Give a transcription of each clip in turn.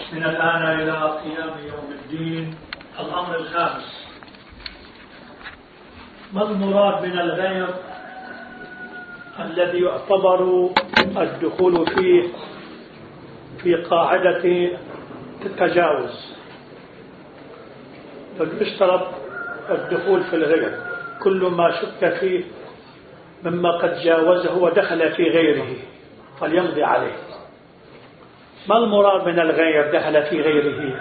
من الآن إلى قيام يوم الدين. الأمر الخامس: ما المراد من الغير الذي يعتبر الدخول فيه في قاعدة التجاوز؟ فيشترط الدخول في الغير كل ما شك فيه مما قد جاوزه ودخل في غيره فليمضي عليه. ما المراد من الغير دخل في غيره؟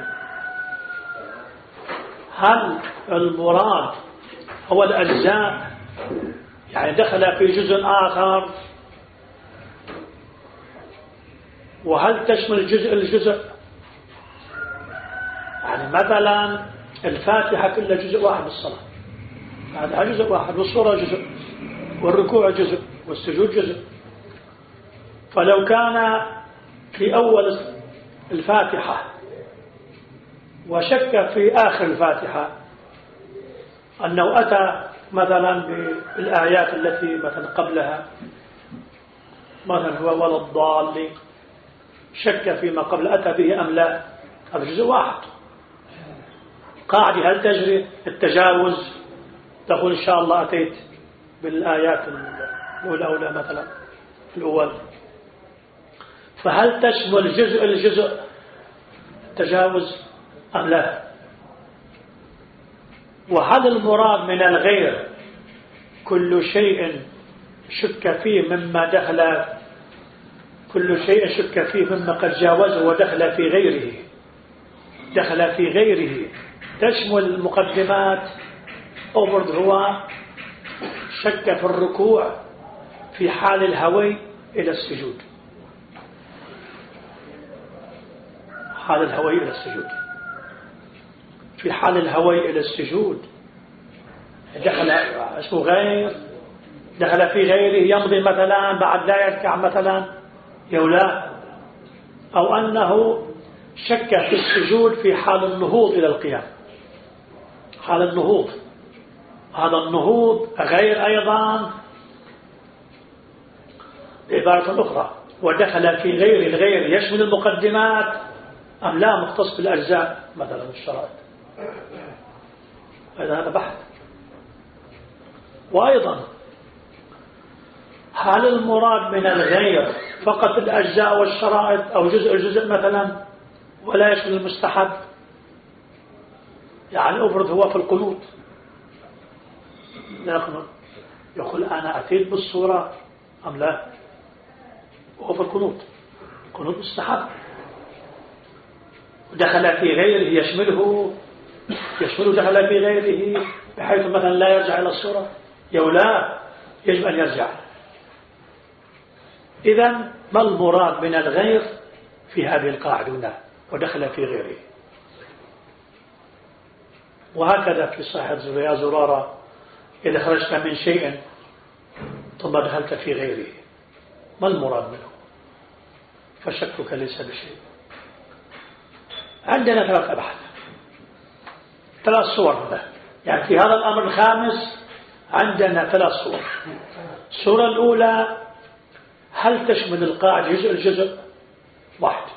هل المراد هو الأجزاء، يعني دخل في جزء آخر؟ وهل تشمل الجزء؟ يعني مثلا الفاتحة كلها جزء واحد بالصلاة، هذا جزء واحد، والصورة جزء، والركوع جزء، والسجود جزء. فلو كان في أول الفاتحة وشك في آخر الفاتحة أنه أتى مثلا بالآيات التي مثلا قبلها، مثلا هو ولا الضالين، شك فيما قبل أتى به أم لا، هذا جزء واحد. قاعدة هل تجري التجاوز؟ تقول إن شاء الله أتيت بالآيات الأولى مثلا الأول، فهل تشمل الجزء التجاوز أم لا؟ وهل المراد من الغير كل شيء شك فيه مما دخل، كل شيء شك فيه مما قد جاوزه ودخل في غيره، دخل في غيره تشمل المقدمات؟ أو برضه هو شك في الركوع في حال الهوي إلى السجود، حال الهوي إلى السجود، في حال الهوي إلى السجود دخل اسمه غير، دخل في غيره يمضي مثلا بعد لا يركع مثلا يولا، أو أنه شك في السجود في حال النهوض إلى القيام، حال النهوض، هذا النهوض غير أيضا بعبارة أخرى، ودخل في غير الغير يشمل المقدمات أم لا مختص بالأجزاء مثلا الشرائط؟ هذا بحث. وأيضا هل المراد من الغير فقط الأجزاء والشرائط أو جزء مثلا ولا يشمل المستحب؟ يعني أفرض هو في القنوت يقول أنا أتيت بالصورة أم لا؟ وهو في القنوت، القنوت مستحب، ودخل في غيره يشمله دخل في غيره بحيث مثلا لا يرجع إلى الصورة يولا، يجب أن يرجع. إذن ما المراد من الغير في هذه القاعدة؟ ودخل في غيره. وهكذا في صحيح يا زرارة إذا خرجت من شيء ثم دخلت في غيره ما المراد منه؟ فشكك ليس بشيء. عندنا ثلاث أبحاث، ثلاث صور، يعني في هذا الأمر الخامس عندنا ثلاث صور. الصورة الأولى هل تشمل القاعدة الجزء واحد؟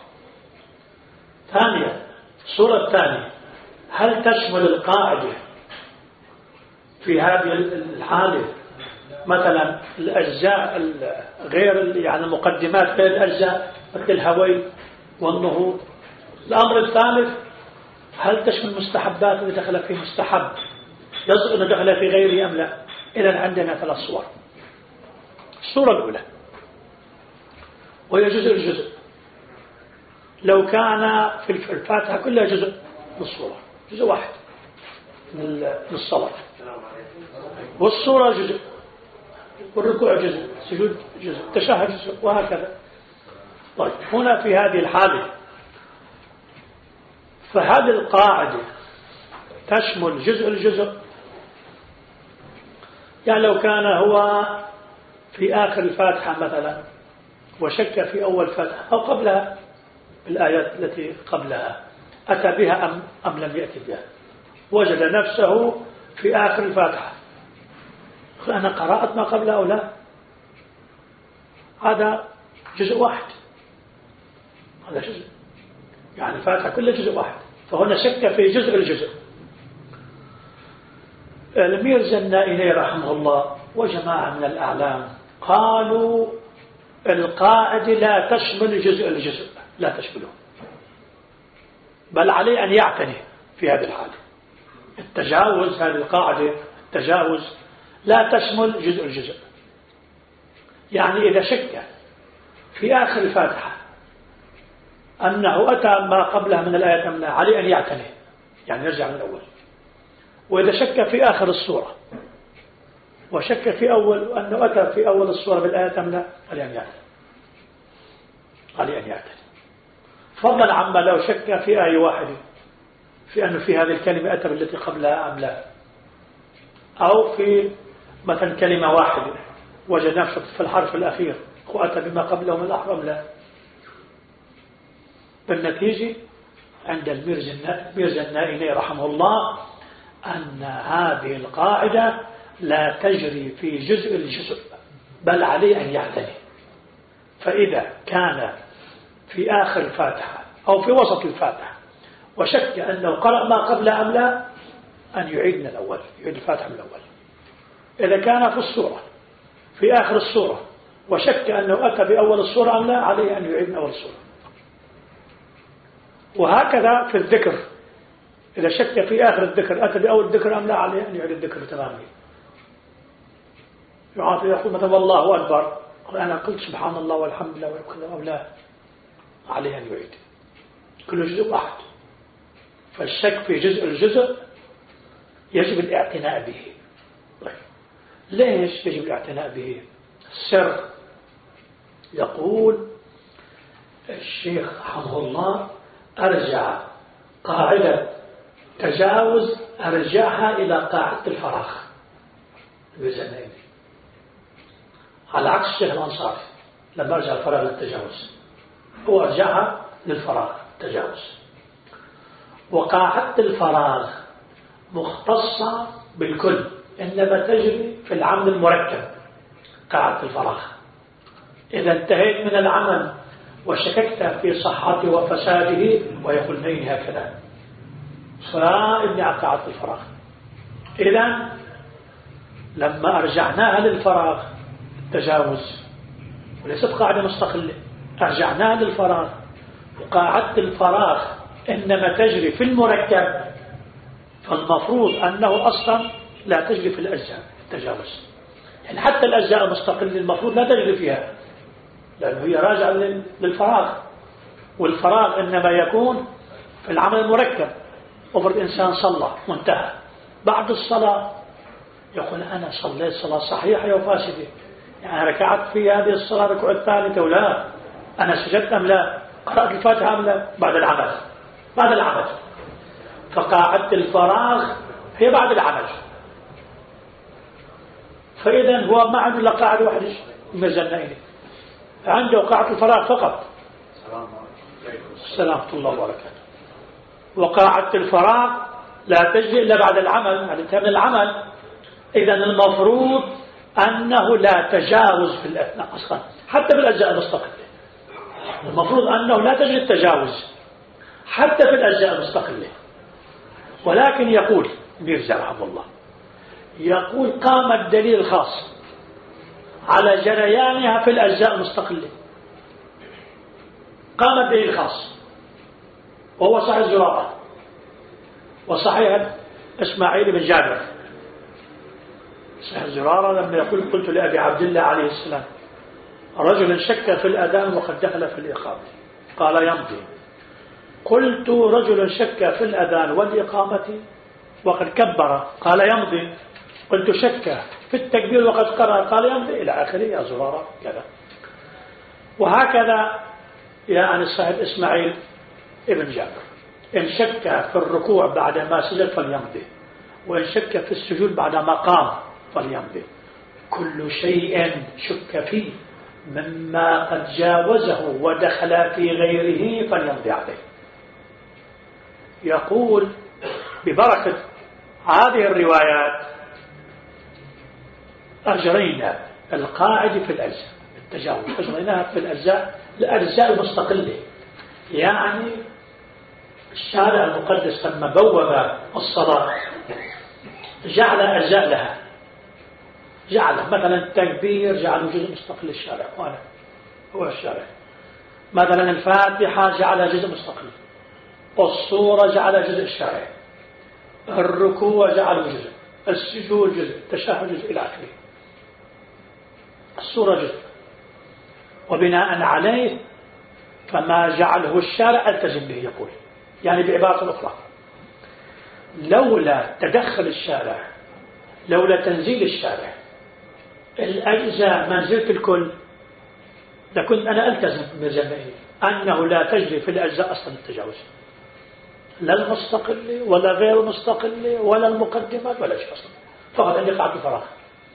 ثانيا الصورة الثانية هل تشمل القاعدة في هذه الحالة مثلا الأجزاء غير يعني المقدمات غير الأجزاء مثل الهوي والنهوض؟ الأمر الثالث هل تشمل المستحبات اللي دخل فيه مستحب يصدق أنه دخل في غيره أم لا؟ إذن عندنا ثلاث صور. الصورة الأولى وهي الجزء، لو كان في الفاتحة كلها جزء من الصورة، جزء واحد من الصلاة، والصورة جزء، والركوع جزء، السجود جزء، التشهد جزء، وهكذا. طيب هنا في هذه الحالة فهذه القاعدة تشمل الجزء، يعني لو كان هو في آخر الفاتحة مثلا وشك في أول فاتحة أو قبلها الآيات التي قبلها أتى بها أم لم يأتي بها، وجد نفسه في آخر الفاتحة أنا قرأت ما قبلها أو لا، هذا جزء واحد، هذا جزء. يعني فاتحة كل جزء واحد، فهنا شك في جزء الجزء. الميرزا النائلي رحمه الله وجماعة من الأعلام قالوا القاعدة لا تشمل جزء الجزء، لا تشمله، بل عليه أن يعتني في هذه الحالة. التجاوز، هذه القاعدة التجاوز لا تشمل جزء الجزء. يعني إذا شك في آخر الفاتحة أنه أتى ما قبلها من الآية تمنع، عليه أن يعتني، يعني يرجع من الأول. وإذا شك في آخر السورة وشك في أنه أتى في أول السورة بالآية تمنع، عليه أن يعتني، عليه أن يعتني، فضلا عما لو شك في آية واحدة في أنه في هذه الكلمة أتى بالتي قبلها أم لا، أو في مثلا كلمة واحدة وجد نفسه في الحرف الأخير وأتى بما قبله من الأحرف أم لا. بالنتيجة عند الميرزا النائلي رحمه الله أن هذه القاعدة لا تجري في جزء الجزء، بل عليه أن يعتني. فإذا كان في آخر الفاتحة أو في وسط الفاتحة وشك أنه قرأ ما قبل أم لا، أن يعيد من الأول، يعيد الفاتحة من الأول. إذا كان في السورة في آخر السورة وشك أنه أتى بأول السورة أم لا، عليه أن يعيد من أول السورة. وهكذا في الذكر، إذا شك في آخر الذكر أتى بأول الذكر أم لا، عليه أن يعيد الذكر تماما. يقول مثلا والله أكبر، أنا قلت سبحان الله والحمد لله وكذا أو لا، عليه أن يعيد. كل جزء واحد. فالشك في جزء الجزء يجب الاعتناء به. طيب ليش يجب الاعتناء به؟ السر يقول الشيخ رحمه الله أرجع قاعدة تجاوز، أرجعها إلى قاعدة الفراغ بزنين، على عكس الشيخ الأنصاري لما أرجع الفراغ للتجاوز، هو أرجعها للفراغ تجاوز. وقاعدة الفراغ مختصة بالكل، إنما تجري في العمل المركب. قاعدة الفراغ إذا انتهيت من العمل وشككت في صحته وفساده ويقول نين هكذا، فابني على قاعدة الفراغ. إذا لما أرجعناها للفراغ التجاوز، وليست قاعدة مستقلة، أرجعناها للفراغ، وقاعدة الفراغ إنما تجري في المركب، فالمفروض أنه أصلا لا تجري في الأجزاء التجاوز. يعني حتى الأجزاء المستقلة المفروض لا تجري فيها، لأنه هي راجعة للفراغ، والفراغ إنما يكون في العمل المركب. وفرض إنسان صلى وانتهى، بعد الصلاة يقول أنا صليت صلاة صحيحة وفاسدة، يعني ركعت في هذه الصلاة ركعة الثالثة ولا أنا سجدت أم لا، قرأت الفاتحة أم لا، بعد العمل. بعد العمل. فقاعدة الفراغ هي بعد العمل. فإذا هو ما عنده إلا قاعدة واحدة مزنائني، عنده قاعدة الفراغ فقط. السلام ورحمة الله وبركاته. وقاعدة الفراغ لا تجري إلا بعد العمل، بعد انتهاء من العمل. إذا المفروض أنه لا تجاوز في الأثناء أصلا، حتى في الأجزاء المستقلة المفروض أنه لا تجري التجاوز حتى في الأجزاء المستقلة. ولكن يقول ميرزا رحمه الله، يقول قام الدليل الخاص على جريانها في الأجزاء المستقلة. قام الدليل الخاص وهو صحيح الزرارة وصحيح إسماعيل بن جابر. صحيح الزرارة لما يقول قلت لأبي عبد الله عليه السلام رجل شك في الأذان وقد دخل في الإقامة قال يمضي. قلت رجل شك في الأذان والإقامة وقد كبر قال يمضي. قلت شك في التكبير وقد قرأ قال يمضي، إلى آخره يا زرارة كذا. وهكذا يعني صاحب إسماعيل ابن جابر إن شك في الركوع بعد ما سجد فليمضي، وإن شك في السجود بعد ما قام فليمضي. كل شيء شك فيه مما قد جاوزه ودخل في غيره فليمضي عليه. يقول ببركة هذه الروايات أجرينا القاعدة في الأجزاء التجاوز، أجريناها في الأجزاء المستقلة، يعني الشارع المقدس لما بوب الصلاة جعل أجزاء لها، جعل مثلا التكبير جعله جزء مستقل للشارع، وأنا هو الشارع. مثلا الفاتحة جعلها جزء مستقل، والصورة جعلها جزء الشارع، الركوع جعله جزء، السجود جزء، التشهد جزء إلى آخره. الصورة جزء، وبناء عليه فما جعله الشارع التزم به يقول. يعني بعبارة أخرى، لولا تدخل الشارع، لولا تنزيل الشارع الأجزاء منزلة الكل، لكنت أنا ألتزم بزماني أنه لا تجري في الأجزاء أصلا التجاوز، لا المستقل ولا غير المستقل ولا المقدمات ولا شيء أصلا، فقط أن يقع في فراغ.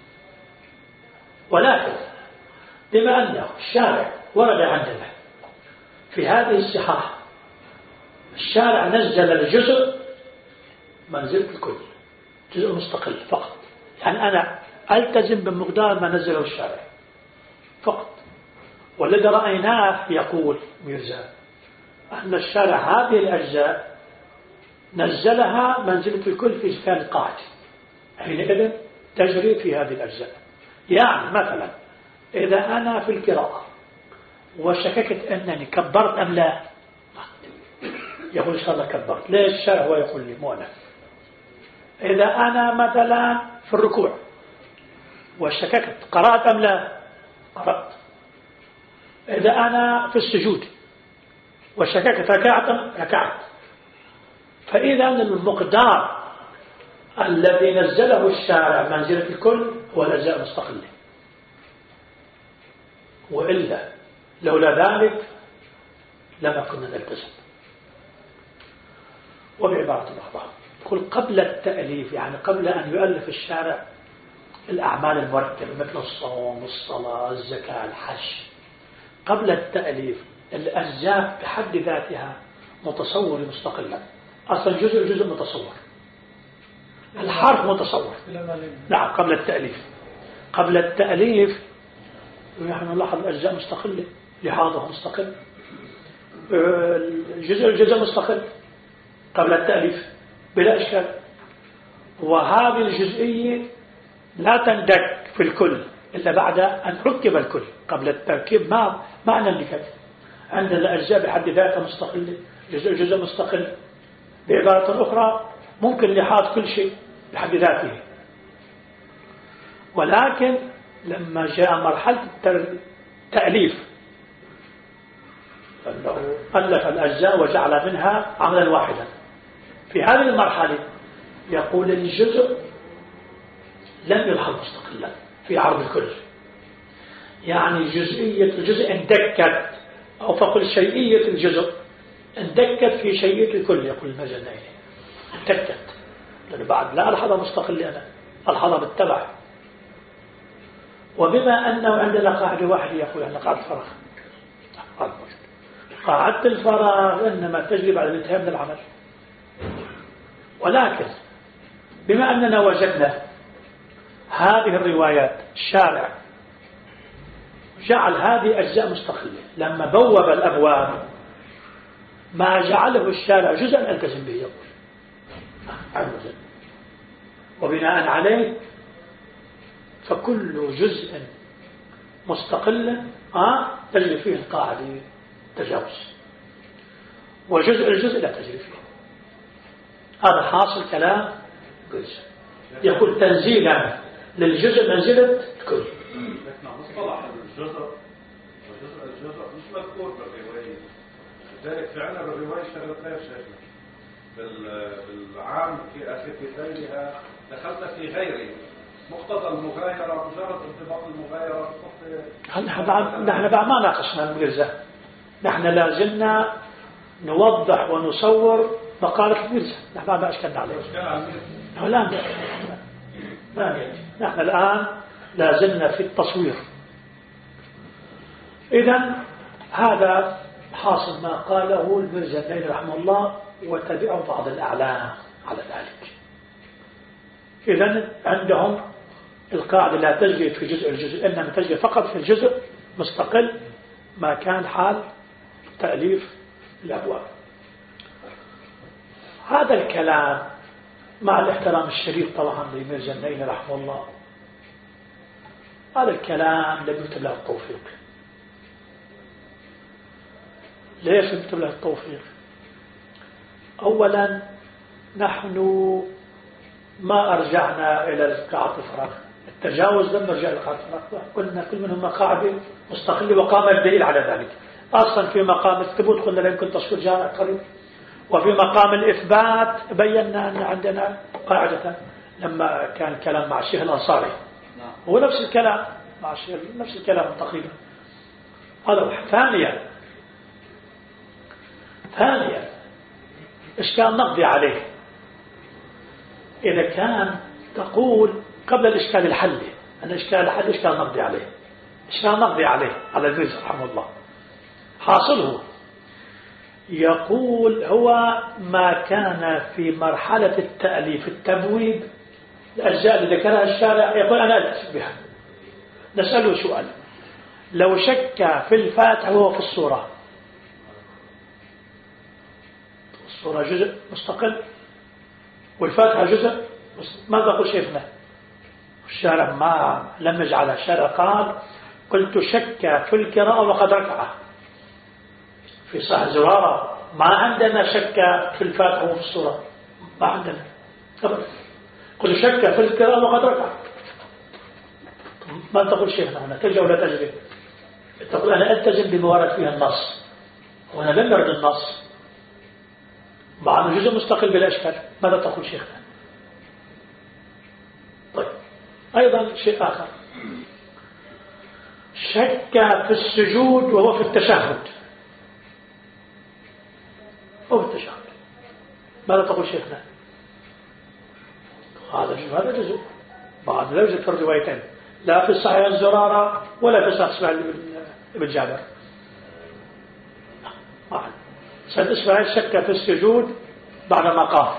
ولكن بما أنه الشارع ورد عندنا في هذه الصحاح، الشارع نزل الجزء منزلة الكل، جزء مستقل فقط. يعني أنا ألتزم بمقدار ما نزله الشارع فقط. والذي رأيناه يقول ميرزا أن الشارع هذه الأجزاء نزلها منزلة الكل في كان القاعدة، حينئذ تجري في هذه الأجزاء. يعني مثلا إذا أنا في القراءة وشككت أنني كبرت أم لا، يقول إن شاء الله كبرت، ليش الشارع هو يقول لي مو أنا. إذا أنا مثلا في الركوع وشككت قرأت أم لا، قرأت. إذا أنا في السجود وشككت ركعت أم ركعت. فإذا المقدار الذي نزله الشارع منزلة الكل هو الأجزاء المستقلة، وإلا لولا ذلك لما كنا نلتزم. وبعبارة أخرى يقول قبل التأليف، يعني قبل أن يؤلف الشارع الأعمال المركبة مثل الصوم، الصلاة، الزكاة، الحج، قبل التأليف الأجزاء بحد ذاتها متصور مستقلا. أصلا جزء متصور، الحرف متصور. نعم قبل التأليف. قبل التأليف نحن نلاحظ الأجزاء مستقلة، لحاظه مستقل، الجزء مستقل قبل التأليف بلا إشكال. وهذه الجزئية لا تندك في الكل إلا بعد أن ركب الكل. قبل التركيب ما نندك. عندنا الأجزاء بحد ذاتها مستقلة، جزء مستقل. بعبارة أخرى ممكن لحاظ كل شيء بحد ذاته، ولكن لما جاء مرحلة التأليف أنه ألف الأجزاء وجعل منها عملا واحدا. في هذه المرحلة يقول الجزء لم يلحظ مستقلا في عرض الكل، يعني جزئية الجزء اندكت، أو فقل شيئية الجزء اندكت في شيئية الكل. يقول المجنين اندكت، لأنه بعد لا ألحظ مستقل، أنا ألحظ بالتبع. وبما أنه عندنا قاعدة واحدة يقول أن قاعدة الفراغ، قاعدة الفراغ إنما تجري بعد الانتهاء من العمل. ولكن بما أننا وجدنا هذه الروايات الشارع جعل هذه أجزاء مستقلة، لما بوب الأبواب ما جعله الشارع جزءا ألتزم به يقول عمزا. وبناء عليه فكل جزء مستقل تجري فيه القاعدة تجاوز، الجزء لا تجري فيه. هذا حاصل كلام جزء. يقول تنزيلا للجزء منزلة الكل. مصطلح الجزء مش مذكور بالرواية، لذلك في عنا بالرواية شغلتين شيخنا بالعام في غيرها دخلنا في غيره مقتضى المغايرة، مجرد انطباق المغايرة. نحن بعد ما ناقشنا الميرزا، نحن لازلنا نوضح ونصور مقالة الميرزا، نحن ما أشكلنا عليه. نحن الآن لازلنا في التصوير. إذن هذا حاصل ما قاله الميرزا رحمه الله، وتبعه بعض الأعلام على ذلك. إذن عندهم القاعدة لا تجري في الجزء إنما تجري فقط في الجزء مستقل ما كان حال تأليف الأبواب. هذا الكلام مع الاحترام الشديد طبعا لأمير جنين رحمه الله، هذا الكلام لم يكتب له التوفيق. ليش لم يكتب له التوفيق؟ أولا نحن ما أرجعنا إلى قاعة الفراغ، التجاوز لم نرجع إلى قاعة الفراغ، قلنا كل منهم قاعدة مستقلة وقام الدليل على ذلك. أصلا في مقام الثبوت قلنا لا يمكن تصوير جامع قريب، وفي مقام الإثبات بينا أن عندنا قاعدة لما كان كلام مع الشيخ الأنصاري هو نفس الكلام مع الشيخ، نفس الكلام تقريبا. هذا واحد. ثانيا إشكال نقضي عليه إذا كان تقول قبل الإشكال الحلي أن إشكال الحل إشكال نقضي عليه، إشكال نقضي عليه على الرزق رحمه الله. حاصله يقول هو ما كان في مرحلة التأليف التبويب الأجزاء اللي ذكرها الشارع يقول أنا ألتزم بها. نسأله سؤال، لو شك في الفاتحة وهو في الصورة جزء مستقل والفاتحة جزء، ماذا قل شيخنا؟ الشارع ما لم يجعلها، الشارع قال قلت شك في القراءة وقد ركع في صحيح زرارة، ما عندنا شك في الفاتحة وفي الصورة، ما عندنا أبدا. قلت شك في القراءة وقد ركع. ما تقول شيخنا هنا ترجع ولا تجري؟ تقول أنا ألتزم بما ورد فيها النص وأنا لم يرد النص مع أنه جزء مستقل بلا إشكال. ماذا تقول شيخنا؟ طيب أيضا شيء آخر، شك في السجود وهو في التشهد أو في التشهد، ماذا تقول شيخنا؟ هذا جزء بعد لا يوجد في الروايتين، لا في صحيح الزرارة ولا في صحيح ابن جابر. سيد إسماعيل شك في السجود بعد ما قام،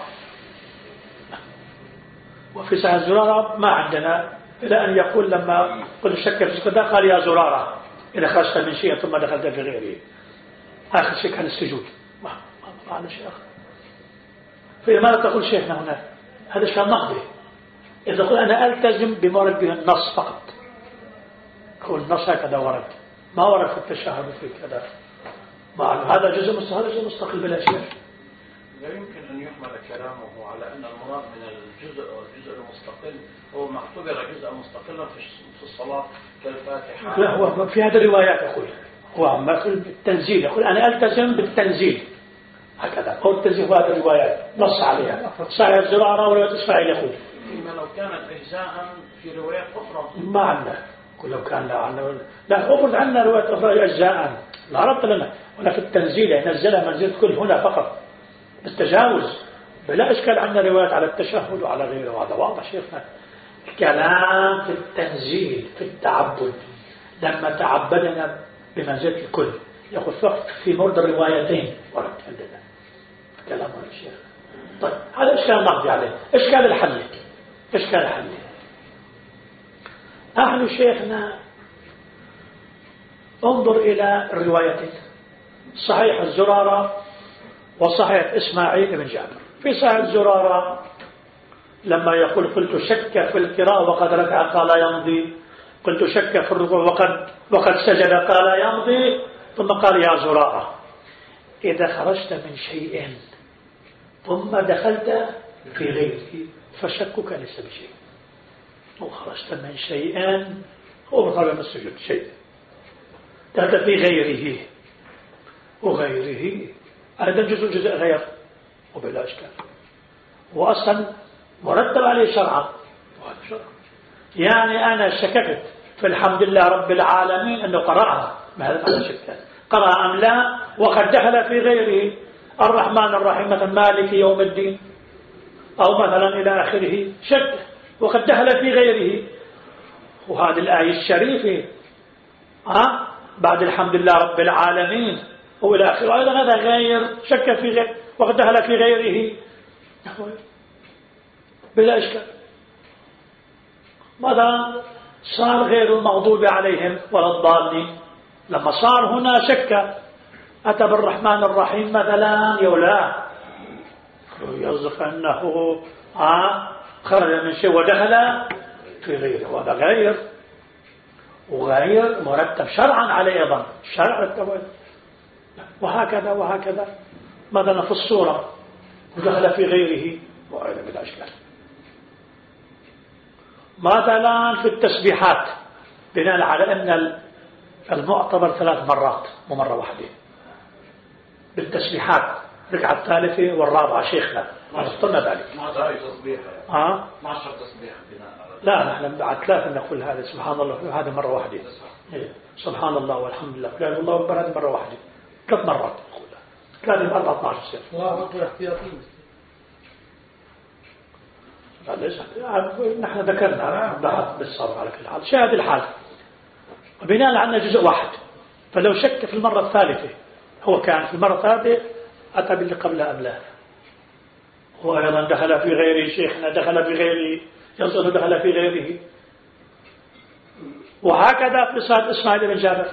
وفي صحيح الزرارة ما عندنا إلى أن يقول لما قل شك في السجود قال يا زرارة إذا خرجت من شيء ثم دخلت في غيره. آخر شيء كان السجود، ما عندنا شيء آخر. فماذا تقول شيخنا هنا؟ هذا شيء نقضي. إذا قل أنا ألتزم بما ورد به النص فقط، هو النص هكذا ورد، ما ورد في التشهد في كذا، هذا جزء مستقل بلا شيء. لا يمكن أن يحمل كلامه على أن المراد من الجزء المستقل هو ما اعتبر جزءا مستقلا في الصلاة كالفاتحة. لا، هو في هذه الروايات يقول هو ما يقول بالتنزيل، يقول أنا ألتزم بالتنزيل هكذا، هو التنزيل في هذه الروايات نص عليها صحيح الزرارة ورواية إسماعيل يقول. فيما لو كانت أجزاء في روايات أخرى ما عندنا، لو كان لا أفرض عنا رواية أخرى أجزاء لا ربط لنا، ولا في التنزيل ينزلها منزل كل هنا فقط بالتجاوز بلا إشكال. عندنا روايات على التشهد وعلى غيره، وهذا واضح شيخنا. الكلام في التنزيل في التعبد لما تعبدنا بمنزلة الكل يأخذ فقط في مورد الروايتين ورد عندنا كلام هذا الشيخ. طيب هذا إشكال نقضي عليه. إشكال الحل نحن شيخنا انظر إلى الروايتين، صحيح الزرارة وصحيح إسماعيل بن جابر. في صحيح الزرارة لما يقول قلت شك في القراءة وقد ركع قال يمضي، قلت شك في الركوع وقد سجد قال يمضي، ثم قال يا زرارة إذا خرجت من شيء ثم دخلت في غيره فشكك ليس بشيء، وخرجت من شيء هو طبعا من السجود شيء دخلت في غيره وغيره، هذا جزء غير وبلا إشكال، وأصلا مرتب عليه شرعا. يعني أنا شككت في الحمد لله رب العالمين أنه قرأها، ما هذا ما شك قرأ أم لا، وقد دخل في غيره الرحمن الرحيم مثلا مالك يوم الدين أو مثلا إلى آخره شك، وقد دخل في غيره. وهذه الآية الشريفة بعد الحمد لله رب العالمين وإلى آخره أيضا هذا غير، شك في غير وقد دخل في غيره بلا إشكال. ماذا صار غير المغضوب عليهم ولا الضالين؟ لما صار هنا شك أتى بالرحمن الرحيم مثلا يولا يصدق أنه خرج من شيء ودخل في غيره، وهذا غير وغير مرتب شرعا عليه أيضا، شرع التوالي. وهكذا وهكذا، مثلا في الصورة ودخل في غيره وغيره بلا إشكال. مثلا في التسبيحات بناء على أن المعتبر 3 مرات ومرة واحدة بالتسبيحات، الركعة الثالثة والرابعة شيخنا اخترنا ذلك. ما شرط تسبيح ما شرط تسبيح لا نحن بعد 3 نقول هذا سبحان الله، هذا مرة واحدة. سبحان الله والحمد لله لا الله أكبر، هذه مرة واحدة 3 مرات نقولها، 3 مرات 12 سنة. الله أكبر احتياطي. نحن ذكرنا بحث بالصبر على كل حال. شاهد الحال بناء على جزء واحد، فلو شك في المرة الثالثة هو كان في المرة الثالثة أتى باللي قبلها أم لا، هو أيضا دخل في غيره شيخنا، دخل في غيره يصل دخل في غيره. وهكذا في صلاة إسماعيل بن جابر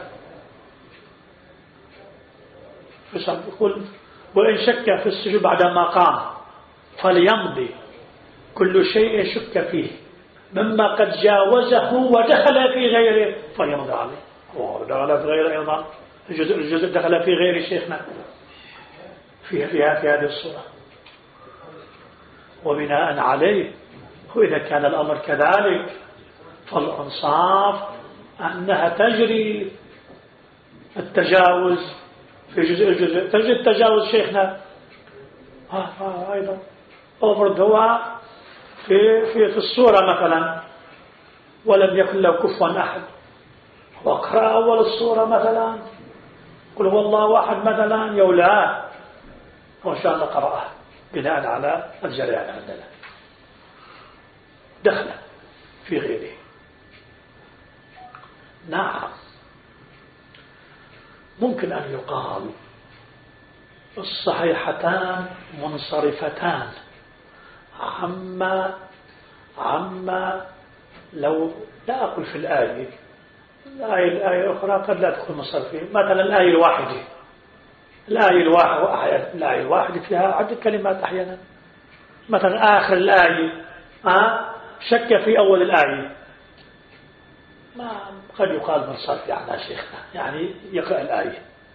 يقول وإن شك في السجود بعدما قام فليمضي كل شيء شك فيه مما قد جاوزه ودخل في غيره فليمضي عليه. ودخل في غيره أيضا الجزء دخل في غير شيخنا في هذه الصورة. وبناء عليه وإذا كان الأمر كذلك فالأنصاف أنها تجري التجاوز في الجزء تجري التجاوز شيخنا أيضا. أفرض هو في الصورة مثلا ولم يكن له كفوا أحد، واقرأ أول الصورة مثلا قل هو الله أحد مثلا يولاه وإن شاء الله قرأه بناء على الجريان عندنا دخل في غيره. نعم ممكن أن يقال الصحيحتان منصرفتان عما لو لا أقول في الآية الأخرى قد لا تكون منصرفين. مثلا الآية الواحدة فيها عدة كلمات أحيانا. مثلا آخر الآية شك في أول الآية ما قد يقال منصرف يعني شيخنا، يعني يقرأ الآية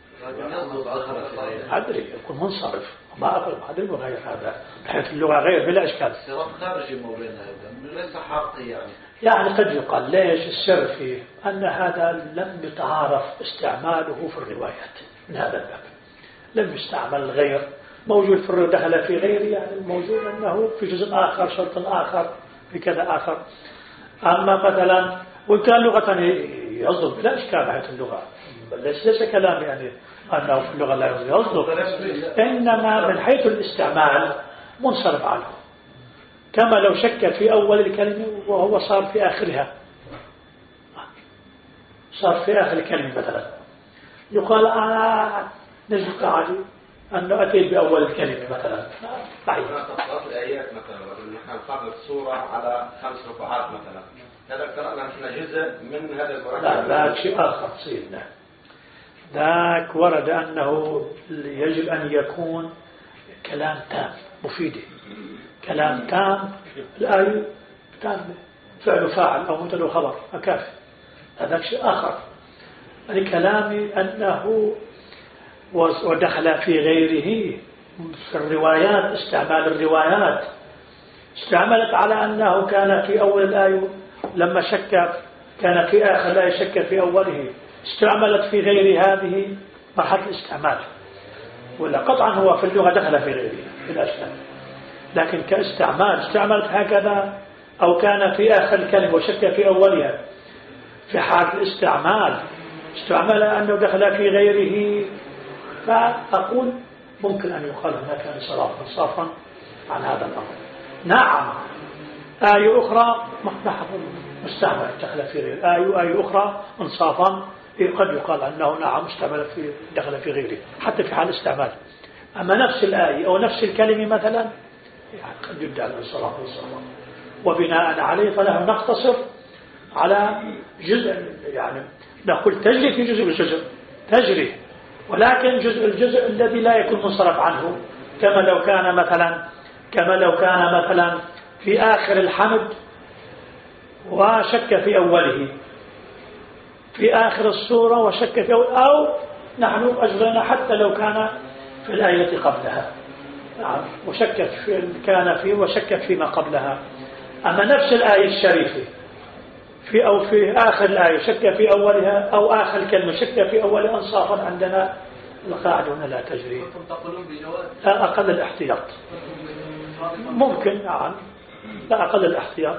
أدري يكون منصرف ما أقول أدري وغير هذا بحيث اللغة غير بلا إشكال. الصراط خارجي مولانا ليس حقي يعني قد يقال ليش السر فيه أن هذا لم يتعارف استعماله في الروايات من هذا الباب، لم يستعمل الغير موجود في دخل في غير يعني موجود أنه في جزء آخر شرط آخر في كذا آخر. أما مثلا وإن كان لغة يصدق بلا إشكال بحيث اللغة ليس كلام يعني أنه في اللغة لا يصدق، إنما من حيث الاستعمال منصرف عنه كما لو شك في أول الكلمة وهو صار في آخرها، صار في آخر الكلمة مثلا يقال أنا نجد قاعدي أنه أتيت بأول الكلمة مثلا بعيد. الآيات مثلا نحن نقرأ السورة على 5 ركوعات مثلا، هذا قرأنا نحن جزء من هذا القرآن. لا شيء آخر سيدنا، ذاك ورد أنه يجب أن يكون كلام تام مفيد، كلام تام الآية تام فعل فاعل أو مبتدا خبر أكافي، هذا شيء آخر. الكلام أنه ودخل في غيره في الروايات، استعمال الروايات استعملت على أنه كان في أول الآية لما شك كان في آخر الآية شك في أوله، استعملت في غير هذه مرحلة الاستعمال، ولا قطعا هو في اللغة دخل في غيره في الأشياء، لكن كاستعمال استعملت هكذا أو كان في آخر الكلمة وشك في أولها. في حال الاستعمال استعمل أنه دخل في غيره، فأقول ممكن أن يقال هناك انصافا عن هذا الأمر. نعم آية أخرى مستعمل دخل في غيره، آية أخرى انصافا قد يقال أنه نعم استعمل في دخل في غيره حتى في حال استعمال. أما نفس الآية أو نفس الكلمة مثلا قد يبدأ الانصراف والصواب، وبناء عليه فله نقتصر على جزء، يعني نقول تجري في جزء تجري، ولكن الجزء الذي لا يكون منصرف عنه كما لو كان مثلا في آخر الحمد وشك في أوله، في آخر السورة وشك في أول، أو نحن أجرينا حتى لو كان في الآية قبلها، نعم، وشكك كان فيه وشكك فيما قبلها. أما نفس الآية الشريفة في آخر الآية شك في أولها، أو آخر الكلمة شك في أولها، أنصافا عندنا القاعدة هنا لا تجري، لا أقل الاحتياط ممكن، نعم، لا أقل الاحتياط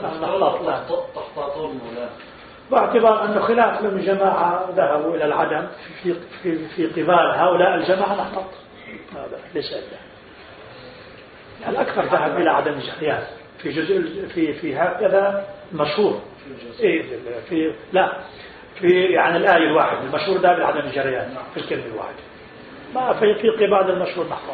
باعتبار أنه خلاف من جماعة ذهبوا إلى العدم في قبال هؤلاء الجماعة نحتاط، هذا ليس إلا يعني الأكثر ذهب إلى عدم الجريان في جزء في هكذا مشهور، في يعني الآية الواحدة المشهور ذهب إلى عدم الجريان في الكلمة الواحدة، ما في قبال المشهور نحتاط.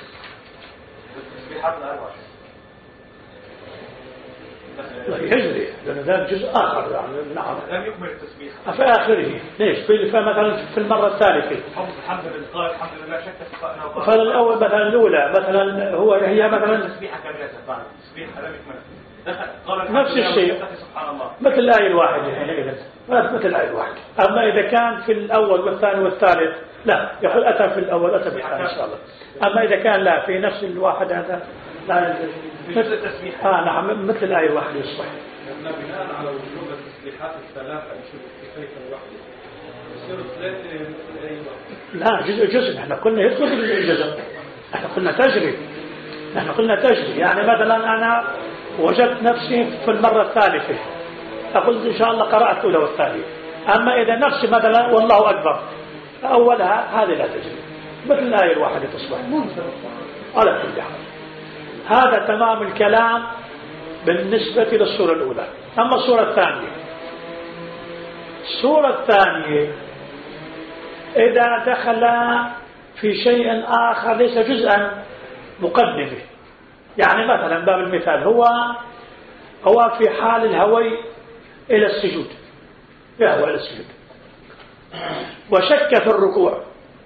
يجري لأن ذلك جزء آخر، يعني نعم لم يكمل التسبيح في آخره. ليش؟ مثلا في المرة الثالثة الحمد لله شك في فالأول مثلا الأولى مثلا هي مثلا تسبيحة كاملة بعد تسبيحة لم يكمل نفس الشيء سبحان الله مثل الآية الواحدة حينئذ، مثل الآية الواحدة. أما إذا كان في الأول والثاني والثالث لا يقول أتى في الأول أتى بالثاني إن شاء الله. أما إذا كان لا في نفس الواحد هذا لا مثل التسبيح نعم مثل الآية الواحدة يصبح. بناء على وجوب التسبيحات الثلاثة نشوف كيف الواحدة يصير ثلاثة لا جزء احنا قلنا يدخل في الجزء، احنا قلنا تجري يعني مثلا أنا وجدت نفسي في المرة الثالثة أقول إن شاء الله قرأت الأولى والثانية. أما إذا نفسي مثلا والله أكبر أولها هذه لا تجري، مثل الآية الواحدة تصبح على كل حال. هذا تمام الكلام بالنسبة للسورة الأولى. أما السورة الثانية إذا دخل في شيء آخر ليس جزءا مقدمه، يعني مثلا باب المثال هو في حال الهوي إلى السجود، يهوى إلى السجود وشك في الركوع،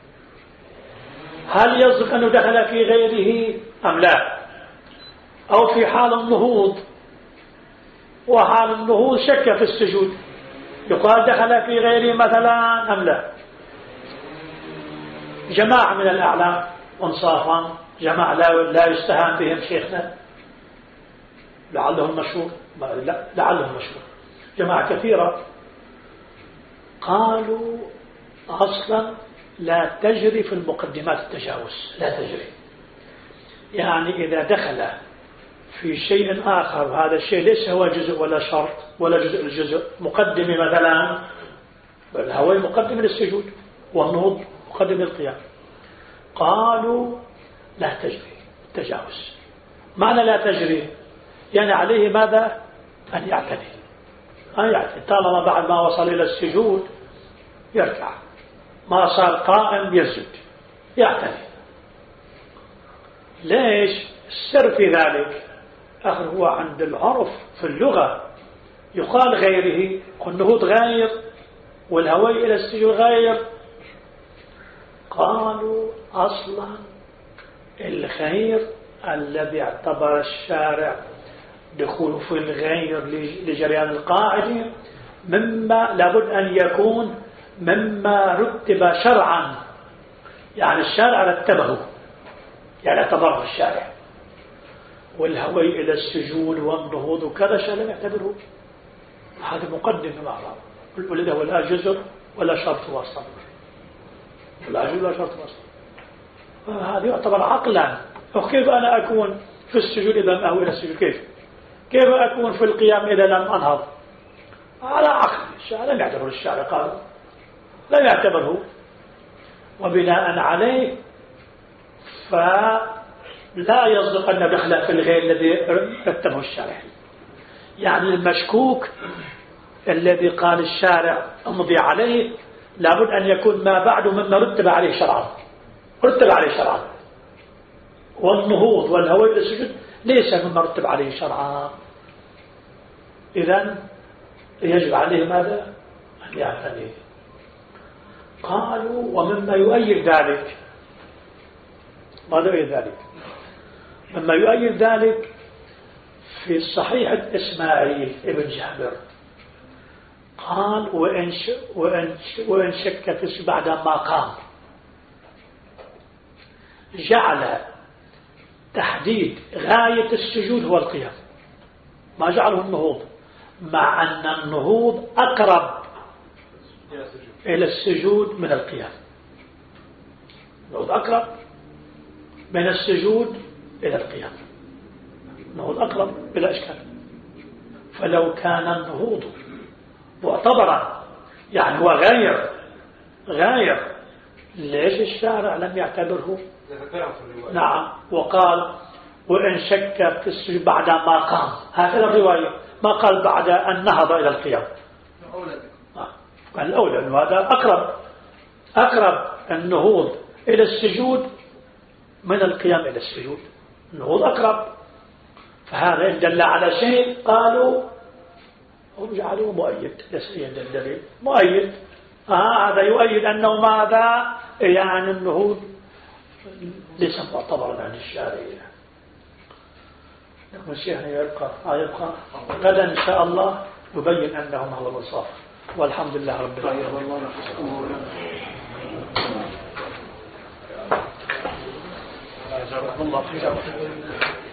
هل يصدق أنه دخل في غيره أم لا؟ أو في حال النهوض وحال النهوض شك في السجود، يقال دخل في غيره مثلا أم لا؟ جماعة من الأعلام انصافا، جماعة لا يستهان بهم شيخنا لعلهم مشهور، جماعة كثيرة قالوا أصلا لا تجري في المقدمات التجاوز، لا تجري، يعني إذا دخل في شيء آخر هذا الشيء ليس هو جزء ولا شرط ولا الجزء مقدم، مثلا الهوى مقدم للسجود والنهوض مقدم للقيام، قالوا لا تجري التجاوز. معنى لا تجري يعني عليه ماذا؟ أن يعتدي طالما بعد ما وصل إلى السجود يركع، ما صار قائم يسجد يعتدي. ليش؟ السر في ذلك هو عند العرف في اللغة يقال غيره، النهوض غير والهوي إلى السجود غير. قالوا أصلا الخير الذي اعتبر الشارع دخول في الغير لجريان القاعدة مما لابد أن يكون مما رتب شرعا، يعني الشارع رتبه، يعني اعتبره الشارع، والهوي إلى السجود والنهوض وكذا شيء لم يعتبره، هذا مقدم مع بعض، ولده ولا جزء ولا شرط واسطة، هذا يعتبر عقلا. وكيف أنا أكون في السجود إذا لم أهوي إلى السجود؟ كيف أكون في القيام إذا لم أنهض؟ على عقل الشارع لم يعتبر، الشارع قال لم يعتبره، وبناء عليه فلا يصدق أن دخل في الغير الذي رتبه الشارع. يعني المشكوك الذي قال الشارع امضي عليه لابد أن يكون ما بعده مما رتب عليه شرعا، والنهوض والهوي إلى السجود ليس مما رتب عليه شرعا، إذن يجب عليه ماذا؟ أن يعتني. قالوا ومما يؤيد ذلك ماذا يؤيد ذلك؟ مما يؤيد ذلك في صحيح إسماعيل ابن جابر قال وإن شك في بعد ما قام جعل تحديد غاية السجود هو القيام، ما جعله النهوض، مع أن النهوض أقرب إلى السجود من القيام. النهوض أقرب من السجود إلى القيام، النهوض أقرب بلا إشكال. فلو كان النهوض معتبرا يعني هو غاير ليش الشارع لم يعتبره؟ نعم، وقال وإن شك في السجود بعد ما قام، هكذا الرواية، ما قال بعد أن نهض إلى القيام. قال الأولى أنه هذا أقرب النهوض إلى السجود من القيام إلى السجود، النهوض أقرب. فهذا إن دل على شيء قالوا هم جعلوه مؤيد، ليس الدليل مؤيد. هذا يؤيد أنه ماذا؟ يعني النهوض ليس معتبرا عن الشارع. لكن الشيخ يبقى غدا إن شاء الله يبين أنه هو الوصاف. والحمد لله رب العالمين. جزاكم الله خيرا.